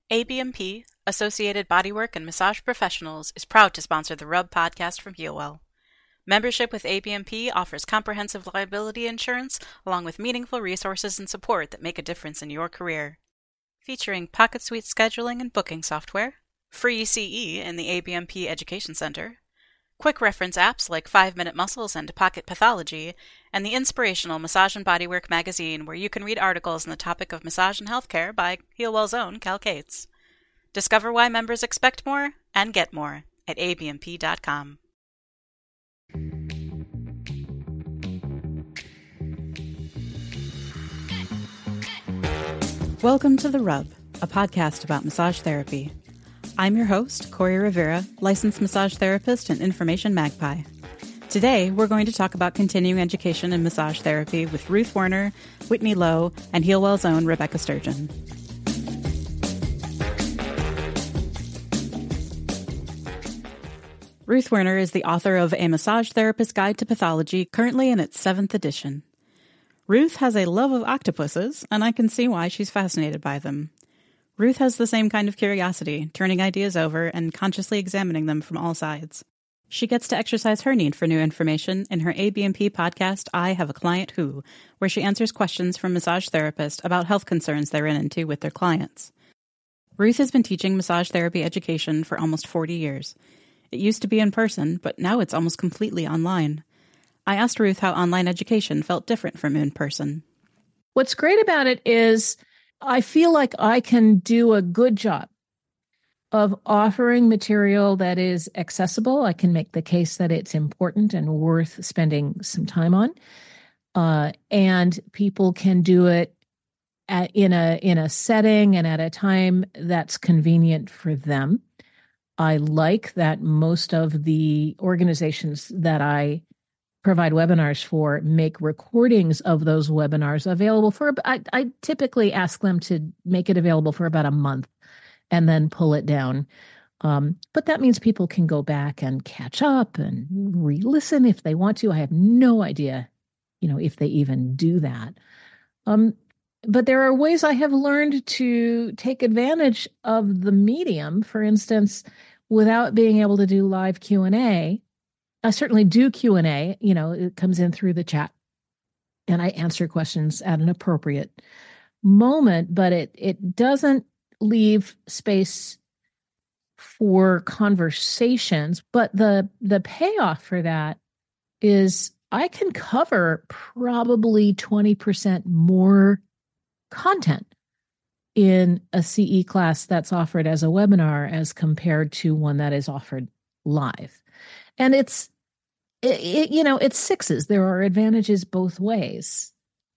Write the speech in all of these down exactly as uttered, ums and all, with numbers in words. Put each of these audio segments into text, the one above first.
A B M P, Associated Bodywork and Massage Professionals, is proud to sponsor the Rub podcast from HealWell. Membership with A B M P offers comprehensive liability insurance along with meaningful resources and support that make a difference in your career. Featuring Pocket Suite scheduling and booking software, free C E in the A B M P Education Center, quick reference apps like five minute Muscles and Pocket Pathology, and the inspirational Massage and Bodywork magazine where you can read articles on the topic of massage and healthcare by HealWell's own Cal Cates. Discover why members expect more and get more at A B M P dot com. Welcome to The Rub, a podcast about massage therapy. I'm your host, Corey Rivera, licensed massage therapist and information magpie. Today, we're going to talk about continuing education in massage therapy with Ruth Werner, Whitney Lowe, and HealWell's own Rebecca Sturgeon. Ruth Werner is the author of A Massage Therapist's Guide to Pathology, currently in its seventh edition. Ruth has a love of octopuses, and I can see why she's fascinated by them. Ruth has the same kind of curiosity, turning ideas over and consciously examining them from all sides. She gets to exercise her need for new information in her A B M P podcast, I Have a Client Who, where she answers questions from massage therapists about health concerns they run into with their clients. Ruth has been teaching massage therapy education for almost forty years. It used to be in person, but now it's almost completely online. I asked Ruth how online education felt different from in person. What's great about it is I feel like I can do a good job of offering material that is accessible. I can make the case that it's important and worth spending some time on. Uh, and people can do it at, in a in a setting and at a time that's convenient for them. I like that most of the organizations that I provide webinars for make recordings of those webinars available for, I, I typically ask them to make it available for about a month and then pull it down. Um, but that means people can go back and catch up and re-listen if they want to. I have no idea, you know, if they even do that. Um, but there are ways I have learned to take advantage of the medium, for instance, without being able to do live Q and A. I certainly do Q and A, you know, it comes in through the chat and I answer questions at an appropriate moment, but it it doesn't leave space for conversations. But the the payoff for that is I can cover probably twenty percent more content in a C E class that's offered as a webinar as compared to one that is offered live. And it's, it, it, you know, it's sixes. There are advantages both ways.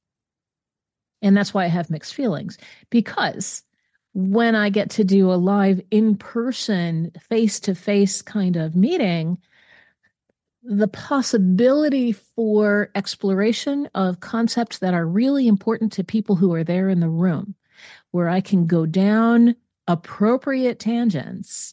And that's why I have mixed feelings. Because when I get to do a live in-person, face-to-face kind of meeting, the possibility for exploration of concepts that are really important to people who are there in the room, where I can go down appropriate tangents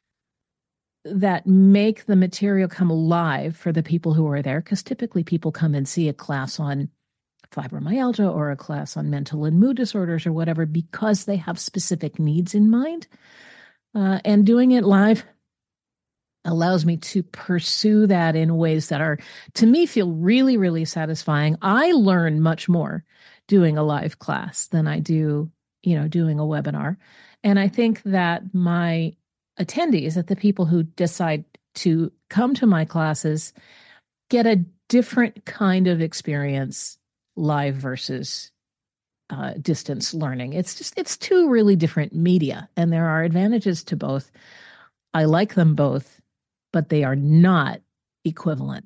that make the material come alive for the people who are there, because typically people come and see a class on fibromyalgia or a class on mental and mood disorders or whatever because they have specific needs in mind. Uh, and doing it live allows me to pursue that in ways that are, to me, feel really, really satisfying. I learn much more doing a live class than I do, you know, doing a webinar. And I think that my attendees, that the people who decide to come to my classes, get a different kind of experience live versus uh, distance learning. It's just, it's two really different media, and there are advantages to both. I like them both, but they are not equivalent.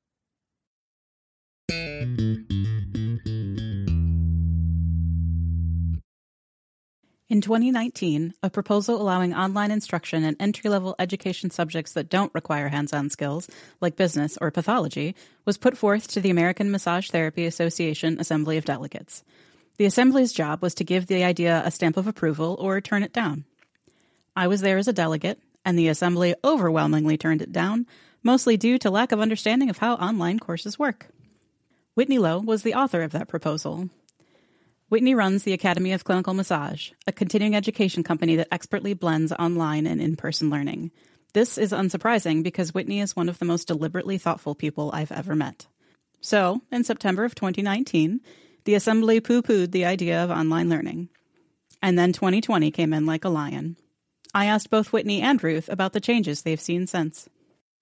In twenty nineteen, a proposal allowing online instruction in entry-level education subjects that don't require hands-on skills, like business or pathology, was put forth to the American Massage Therapy Association Assembly of Delegates. The Assembly's job was to give the idea a stamp of approval or turn it down. I was there as a delegate, and the Assembly overwhelmingly turned it down, mostly due to lack of understanding of how online courses work. Whitney Lowe was the author of that proposal. Whitney runs the Academy of Clinical Massage, a continuing education company that expertly blends online and in-person learning. This is unsurprising because Whitney is one of the most deliberately thoughtful people I've ever met. So, in September of twenty nineteen, the Assembly poo-pooed the idea of online learning. And then twenty twenty came in like a lion. I asked both Whitney and Ruth about the changes they've seen since.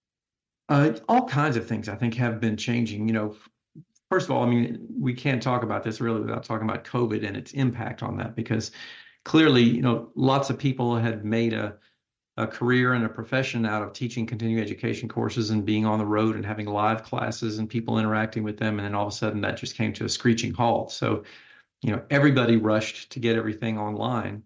Uh, all kinds of things, I think, have been changing. You know, first of all, I mean, we can't talk about this really without talking about COVID and its impact on that, because clearly, you know, lots of people had made a, a career and a profession out of teaching continuing education courses and being on the road and having live classes and people interacting with them. And then all of a sudden that just came to a screeching halt. So, you know, everybody rushed to get everything online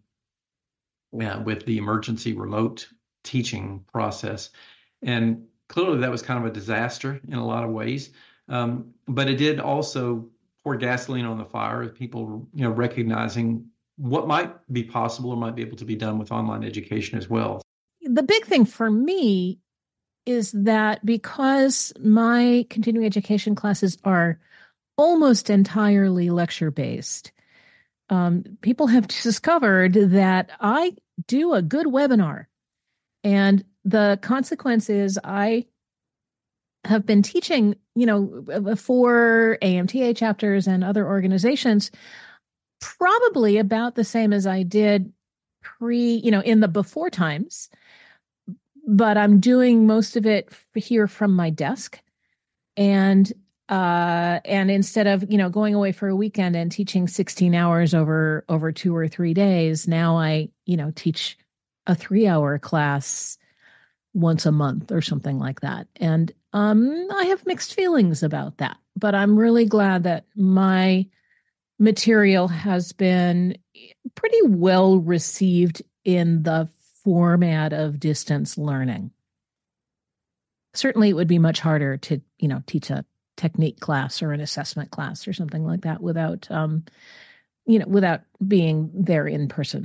uh, with the emergency remote teaching process. And clearly that was kind of a disaster in a lot of ways. Um, but it did also pour gasoline on the fire of people, you know, recognizing what might be possible or might be able to be done with online education as well. The big thing for me is that because my continuing education classes are almost entirely lecture-based, um, people have discovered that I do a good webinar. And the consequence is I have been teaching, you know, for A M T A chapters and other organizations, probably about the same as I did pre, you know, in the before times, but I'm doing most of it here from my desk. And, uh, and instead of, you know, going away for a weekend and teaching sixteen hours over, over two or three days, now I, you know, teach a three hour class once a month or something like that. And, um, I have mixed feelings about that, but I'm really glad that my material has been pretty well received in the format of distance learning. Certainly it would be much harder to, you know, teach a technique class or an assessment class or something like that without, um, you know, without being there in person.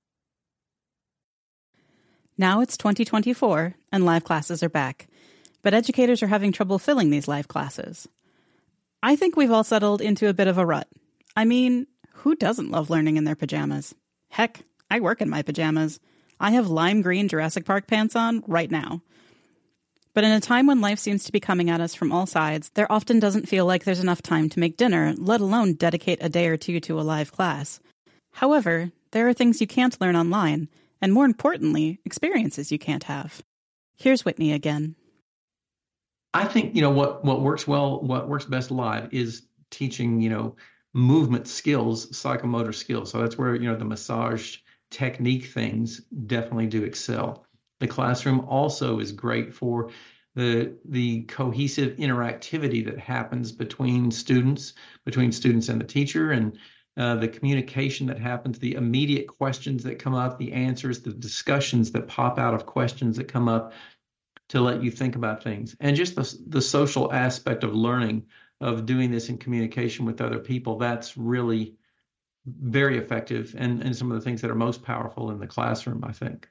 Now it's twenty twenty-four and live classes are back, but educators are having trouble filling these live classes. I think we've all settled into a bit of a rut. I mean, who doesn't love learning in their pajamas? Heck, I work in my pajamas. I have lime green Jurassic Park pants on right now. But in a time when life seems to be coming at us from all sides, there often doesn't feel like there's enough time to make dinner, let alone dedicate a day or two to a live class. However, there are things you can't learn online, and more importantly, experiences you can't have. Here's Whitney again. I think, you know, what, what works well, what works best live is teaching, you know, movement skills, psychomotor skills. So that's where, you know, the massage technique things definitely do excel. The classroom also is great for the, the cohesive interactivity that happens between students, between students and the teacher, and uh, the communication that happens, the immediate questions that come up, the answers, the discussions that pop out of questions that come up to let you think about things. And just the, the social aspect of learning, of doing this in communication with other people, that's really very effective and, and some of the things that are most powerful in the classroom, I think.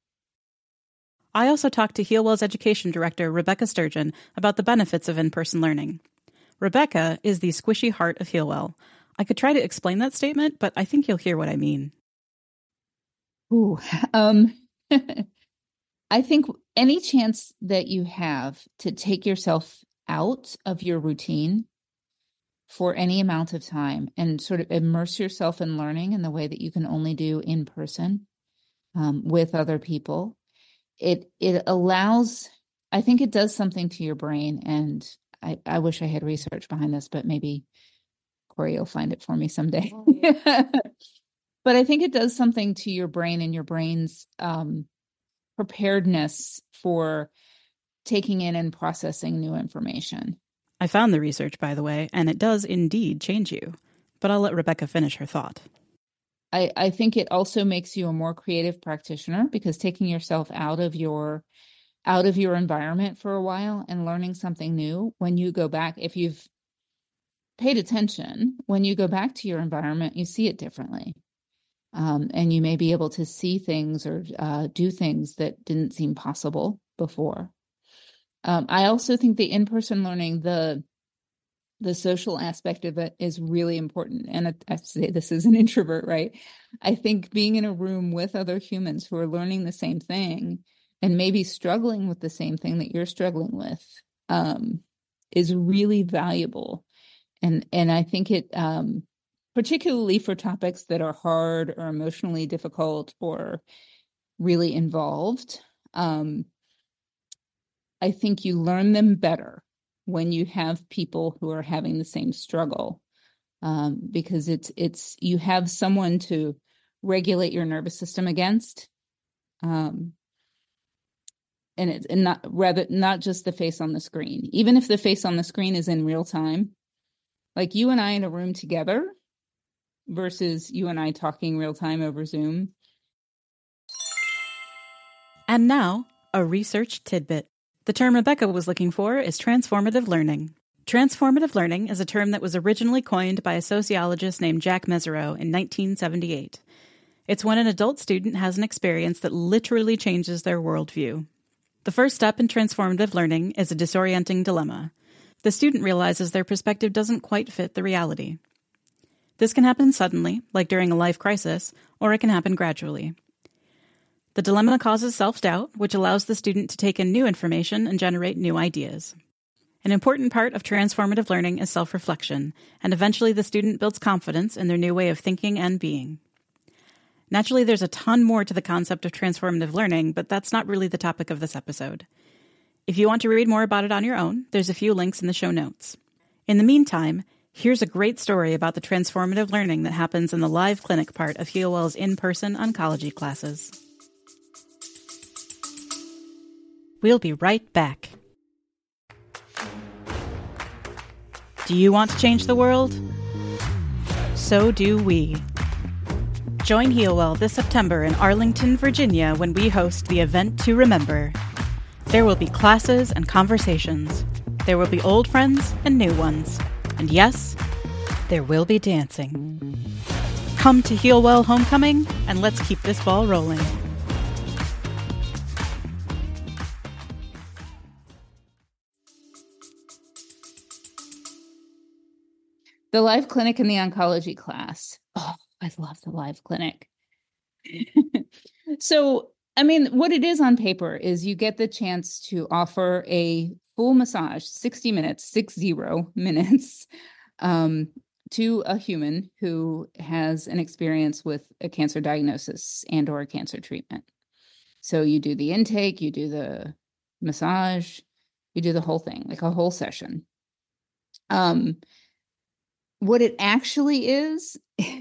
I also talked to Healwell's education director, Rebecca Sturgeon, about the benefits of in-person learning. Rebecca is the squishy heart of Healwell. I could try to explain that statement, but I think you'll hear what I mean. Ooh, um, I think any chance that you have to take yourself out of your routine for any amount of time and sort of immerse yourself in learning in the way that you can only do in person um, with other people, it it allows, I think it does something to your brain. And I, I wish I had research behind this, but maybe Corey will find it for me someday. But I think it does something to your brain and your brain's um, preparedness for taking in and processing new information. I found the research, by the way, and it does indeed change you. But I'll let Rebecca finish her thought. I, I think it also makes you a more creative practitioner, because taking yourself out of your out of your environment for a while and learning something new, when you go back, if you've paid attention, when you go back to your environment, you see it differently. Um, and you may be able to see things or uh, do things that didn't seem possible before. Um, I also think the in-person learning, the the social aspect of it is really important. And I say this as an introvert, right? I think being in a room with other humans who are learning the same thing and maybe struggling with the same thing that you're struggling with um, is really valuable. And, and I think it, um, particularly for topics that are hard or emotionally difficult or really involved, um, I think you learn them better when you have people who are having the same struggle, um, because it's it's you have someone to regulate your nervous system against, um, and it's and not rather not just the face on the screen. Even if the face on the screen is in real time, like you and I in a room together versus you and I talking real time over Zoom. And now, a research tidbit. The term Rebecca was looking for is transformative learning. Transformative learning is a term that was originally coined by a sociologist named Jack Mezirow in nineteen seventy-eight. It's when an adult student has an experience that literally changes their worldview. The first step in transformative learning is a disorienting dilemma. The student realizes their perspective doesn't quite fit the reality. This can happen suddenly, like during a life crisis, or it can happen gradually. The dilemma causes self-doubt, which allows the student to take in new information and generate new ideas. An important part of transformative learning is self-reflection, and eventually the student builds confidence in their new way of thinking and being. Naturally, there's a ton more to the concept of transformative learning, but that's not really the topic of this episode. If you want to read more about it on your own, there's a few links in the show notes. In the meantime, here's a great story about the transformative learning that happens in the live clinic part of HEALWELL's in-person oncology classes. We'll be right back. Do you want to change the world? So do we. Join HEALWELL this September in Arlington, Virginia, when we host the event to remember. There will be classes and conversations. There will be old friends and new ones. And yes, there will be dancing. Come to HEALWELL Homecoming, and let's keep this ball rolling. The live clinic and the oncology class. Oh, I love the live clinic. So, I mean, what it is on paper is you get the chance to offer a full massage, sixty minutes, six zero minutes, um, to a human who has an experience with a cancer diagnosis and or a cancer treatment. So you do the intake, you do the massage, you do the whole thing, like a whole session. Um, what it actually is,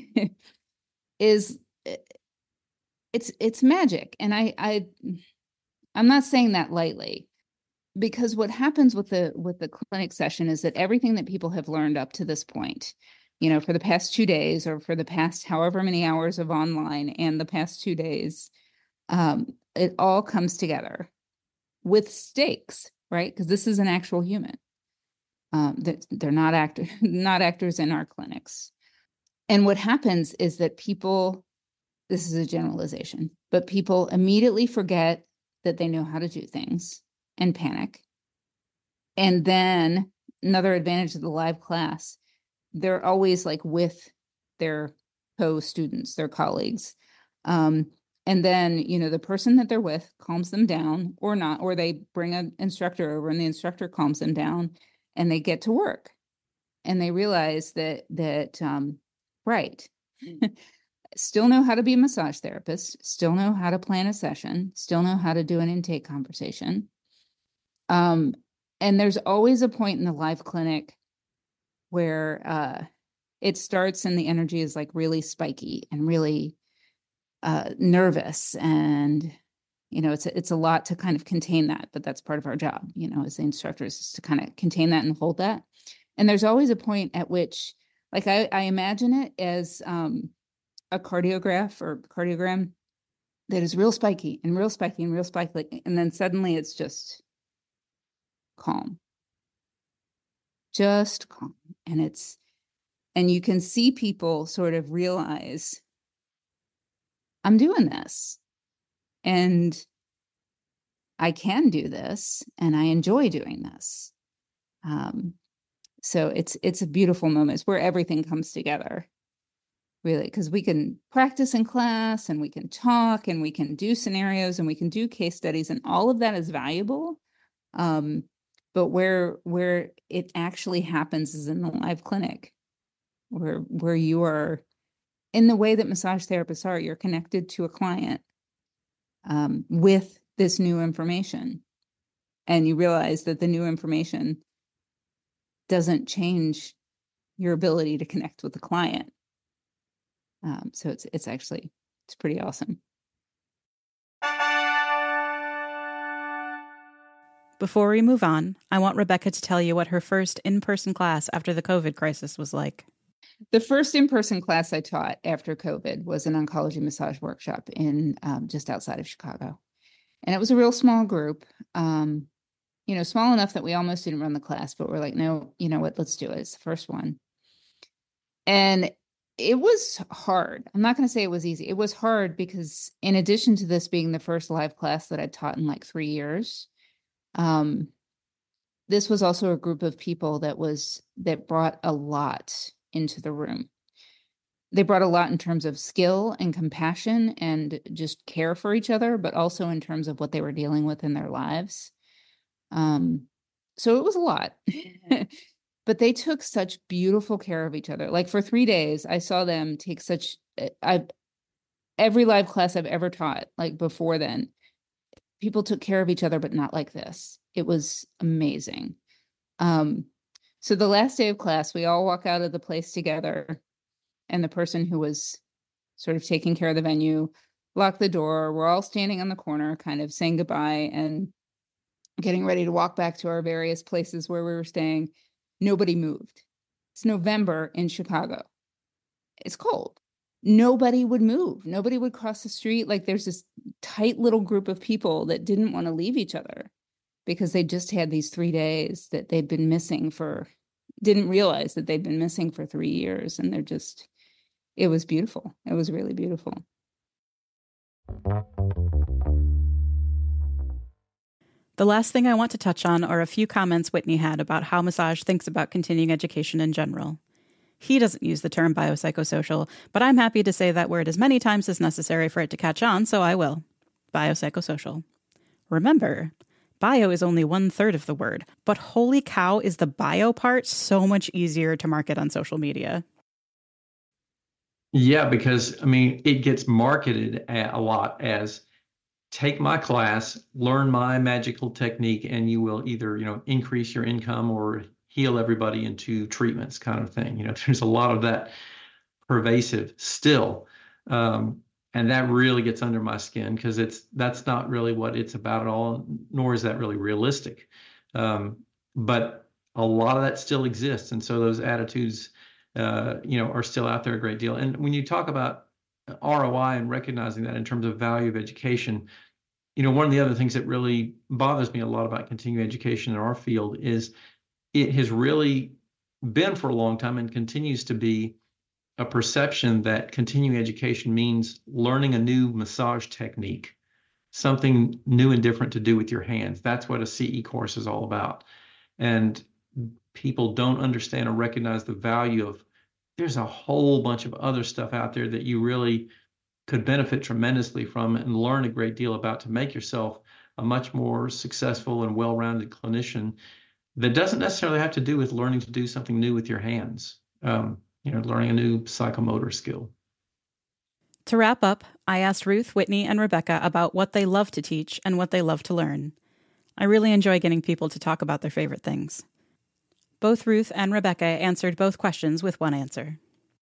is it's it's magic. And I, I I'm not saying that lightly, because what happens with the with the clinic session is that everything that people have learned up to this point, you know, for the past two days or for the past however many hours of online and the past two days, um, it all comes together with stakes, right? Because this is an actual human. Um, they're, they're not actor, not actors in our clinics. And what happens is that people, this is a generalization, but people immediately forget that they know how to do things and panic. And then another advantage of the live class, they're always like with their co-students, their colleagues. Um, and then, you know, the person that they're with calms them down or not, or they bring an instructor over and the instructor calms them down and they get to work. And they realize that, that, um, right, still know how to be a massage therapist, still know how to plan a session, still know how to do an intake conversation. Um, and there's always a point in the live clinic where uh, it starts and the energy is like really spiky and really uh, nervous. And, you know, it's a, it's a lot to kind of contain that, but that's part of our job, you know, as the instructors, is to kind of contain that and hold that. And there's always a point at which, like, I, I imagine it as um, a cardiograph or cardiogram that is real spiky and real spiky and real spiky. And then suddenly it's just calm, just calm. And it's, and you can see people sort of realize, I'm doing this and I can do this and I enjoy doing this. Um, So it's it's a beautiful moment. It's where everything comes together, really, because we can practice in class and we can talk and we can do scenarios and we can do case studies, and all of that is valuable. Um, but where where it actually happens is in the live clinic, where where you are, in the way that massage therapists are, you're connected to a client um, with this new information, and you realize that the new information doesn't change your ability to connect with the client. Um, so it's it's actually, it's pretty awesome. Before we move on, I want Rebecca to tell you what her first in-person class after the COVID crisis was like. The first in-person class I taught after COVID was an oncology massage workshop in um, just outside of Chicago. And it was a real small group, um, you know, small enough that we almost didn't run the class, but we're like, no, you know what, let's do it. It's the first one. And it was hard. I'm not going to say it was easy. It was hard because in addition to this being the first live class that I taught in like three years, um, this was also a group of people that was, that brought a lot into the room. They brought a lot in terms of skill and compassion and just care for each other, but also in terms of what they were dealing with in their lives. Um, so it was a lot, but they took such beautiful care of each other. Like for three days, I saw them take such, I, every live class I've ever taught, like before then, people took care of each other, but not like this. It was amazing. Um, so the last day of class, we all walk out of the place together, and the person who was sort of taking care of the venue locked the door. We're all standing on the corner, kind of saying goodbye and getting ready to walk back to our various places where we were staying. Nobody moved. It's November in Chicago. It's cold. Nobody would move. Nobody would cross the street. Like there's this tight little group of people that didn't want to leave each other because they just had these three days that they'd been missing for, didn't realize that they'd been missing for three years. And they're just, it was beautiful. It was really beautiful. The last thing I want to touch on are a few comments Whitney had about how massage thinks about continuing education in general. He doesn't use the term biopsychosocial, but I'm happy to say that word as many times as necessary for it to catch on, so I will. Biopsychosocial. Remember, bio is only one third of the word, but holy cow, is the bio part so much easier to market on social media. Yeah, because, I mean, it gets marketed a lot as take my class, learn my magical technique, and you will either, you know, increase your income or heal everybody into treatments kind of thing. You know, there's a lot of that pervasive still. Um, and that really gets under my skin because it's, that's not really what it's about at all, nor is that really realistic. Um, but a lot of that still exists. And so those attitudes, uh, you know, are still out there a great deal. And when you talk about R O I and recognizing that in terms of value of education, you know, one of the other things that really bothers me a lot about continuing education in our field is it has really been for a long time and continues to be a perception that continuing education means learning a new massage technique, something new and different to do with your hands. That's what a C E course is all about. And people don't understand or recognize the value of, there's a whole bunch of other stuff out there that you really could benefit tremendously from and learn a great deal about to make yourself a much more successful and well-rounded clinician that doesn't necessarily have to do with learning to do something new with your hands, um, you know, learning a new psychomotor skill. To wrap up, I asked Ruth, Whitney, and Rebecca about what they love to teach and what they love to learn. I really enjoy getting people to talk about their favorite things. Both Ruth and Rebecca answered both questions with one answer.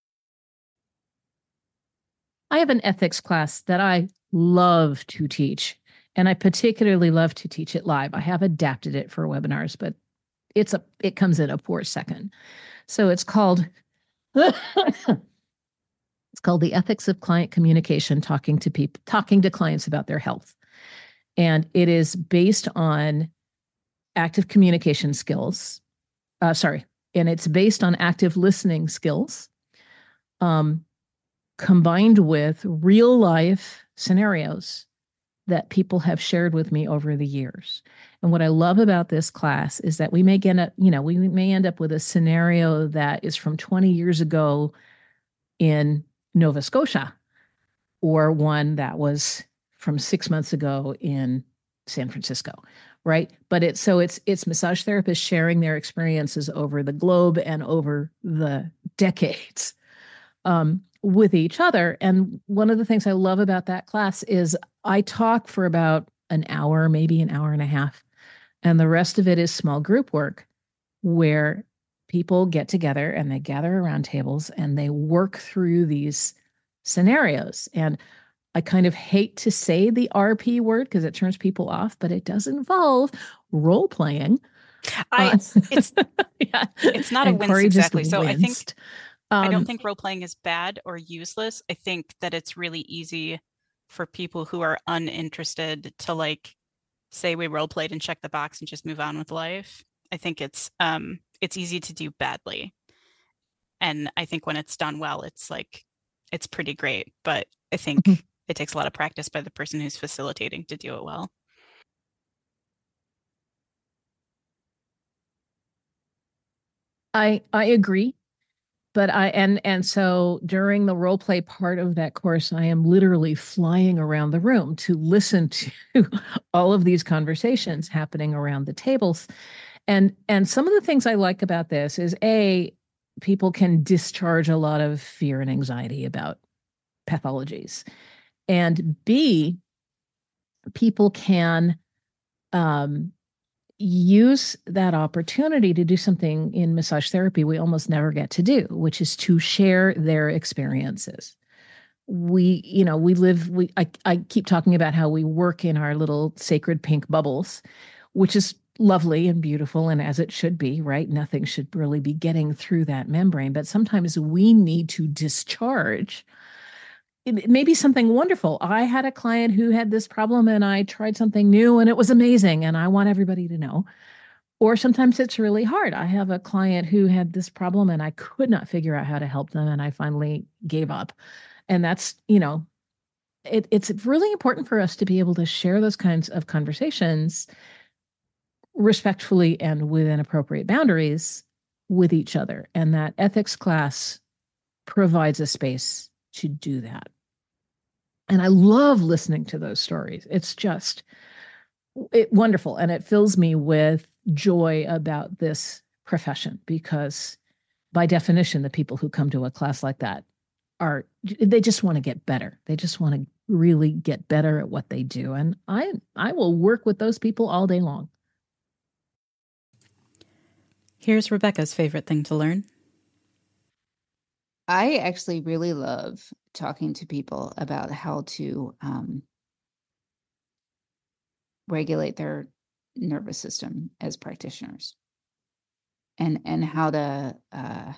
I have an ethics class that I love to teach, and I particularly love to teach it live. I have adapted it for webinars, but it's a it comes in a poor second. So it's called it's called The Ethics of Client Communication, talking to people, talking to clients about their health. And it is based on active communication skills. Uh, sorry, and it's based on active listening skills, um, combined with real life scenarios that people have shared with me over the years. And what I love about this class is that we may get a, you know, we may end up with a scenario that is from twenty years ago in Nova Scotia, or one that was from six months ago in San Francisco, right? But it's so it's it's massage therapists sharing their experiences over the globe and over the decades um, with each other. And one of the things I love about that class is I talk for about an hour, maybe an hour and a half, and the rest of it is small group work where people get together and they gather around tables and they work through these scenarios. And I kind of hate to say the R P word because it turns people off, but it does involve role playing. I Uh, it's yeah. it's not a And wince Corey just exactly. So I think winced. I don't Um, think role playing is bad or useless. I think that it's really easy for people who are uninterested to like say we role played and check the box and just move on with life. I think it's um it's easy to do badly. And I think when it's done well, it's like it's pretty great. But I think it takes a lot of practice by the person who's facilitating to do it well. I I agree. But I and and so during the role play part of that course, I am literally flying around the room to listen to all of these conversations happening around the tables. And and some of the things I like about this is A, people can discharge a lot of fear and anxiety about pathologies. And B, people can um, use that opportunity to do something in massage therapy we almost never get to do, which is to share their experiences. We, you know, we live, we, I, I keep talking about how we work in our little sacred pink bubbles, which is lovely and beautiful and as it should be, right? Nothing should really be getting through that membrane, but sometimes we need to discharge. It may be something wonderful. I had a client who had this problem and I tried something new and it was amazing and I want everybody to know. Or sometimes it's really hard. I have a client who had this problem and I could not figure out how to help them and I finally gave up. And that's, you know, it, it's really important for us to be able to share those kinds of conversations respectfully and within appropriate boundaries with each other. And that ethics class provides a space to do that. And I love listening to those stories. It's just it, wonderful. And it fills me with joy about this profession because by definition, the people who come to a class like that are, they just want to get better. They just want to really get better at what they do. And I, I will work with those people all day long. Here's Rebecca's favorite thing to learn. I actually really love talking to people about how to um, regulate their nervous system as practitioners, and and how to uh,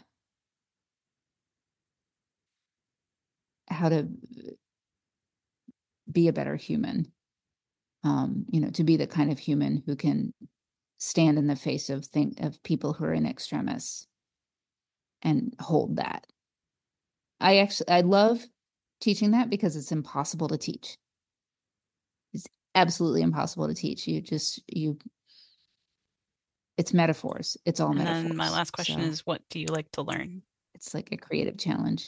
how to be a better human. Um, you know, to be the kind of human who can stand in the face of think of people who are in extremis and hold that. I actually, I love teaching that because it's impossible to teach. It's absolutely impossible to teach. You just, you, it's metaphors. It's all and metaphors. And then my last question so is, what do you like to learn? It's like a creative challenge.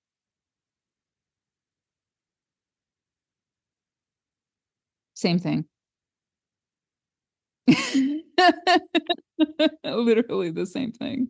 Same thing. Literally the same thing.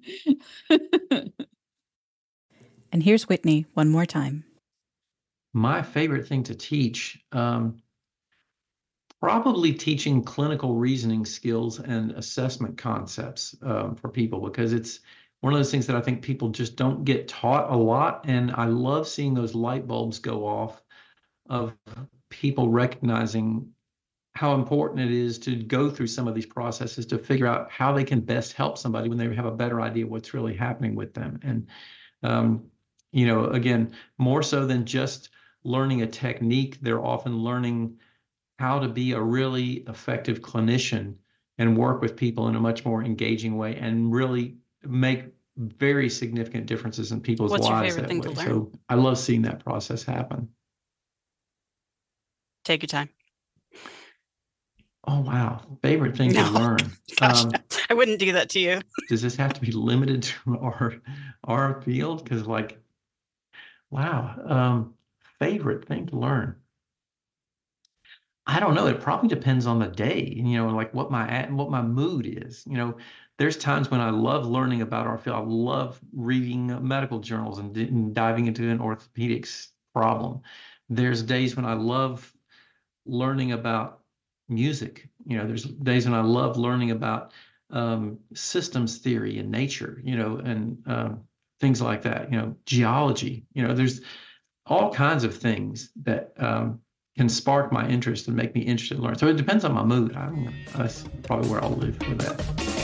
And here's Whitney one more time. My favorite thing to teach, um, probably teaching clinical reasoning skills and assessment concepts um, for people, because it's one of those things that I think people just don't get taught a lot. And I love seeing those light bulbs go off of people recognizing how important it is to go through some of these processes to figure out how they can best help somebody when they have a better idea of what's really happening with them. And, um, you know, again, more so than just learning a technique, they're often learning how to be a really effective clinician and work with people in a much more engaging way and really make very significant differences in people's What's lives your favorite that thing way. to learn? So I love seeing that process happen. Take your time. Oh, wow. Favorite thing No. to learn. Gosh, Um, I wouldn't do that to you. does this have to be limited to our our field? Because, like, wow, um, favorite thing to learn. I don't know. It probably depends on the day, you know, like what my at what my mood is. You know, there's times when I love learning about our field. I love reading medical journals and, d- and diving into an orthopedics problem. There's days when I love learning about music. You know, there's days when I love learning about um, systems theory and nature, you know, and um, things like that, you know, geology. You know, there's all kinds of things that um, can spark my interest and make me interested in learning. So it depends on my mood. I don't know. That's probably where I'll live with that.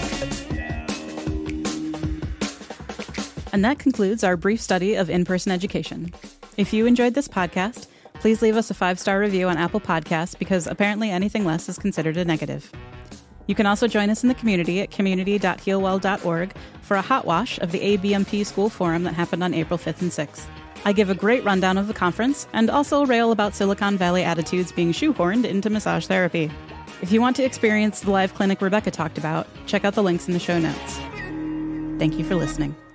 And that concludes our brief study of in-person education. If you enjoyed this podcast, please leave us a five-star review on Apple Podcasts, because apparently anything less is considered a negative. You can also join us in the community at community dot healwell dot org for a hot wash of the A B M P School Forum that happened on April fifth and sixth. I give a great rundown of the conference and also rail about Silicon Valley attitudes being shoehorned into massage therapy. If you want to experience the live clinic Rebecca talked about, check out the links in the show notes. Thank you for listening.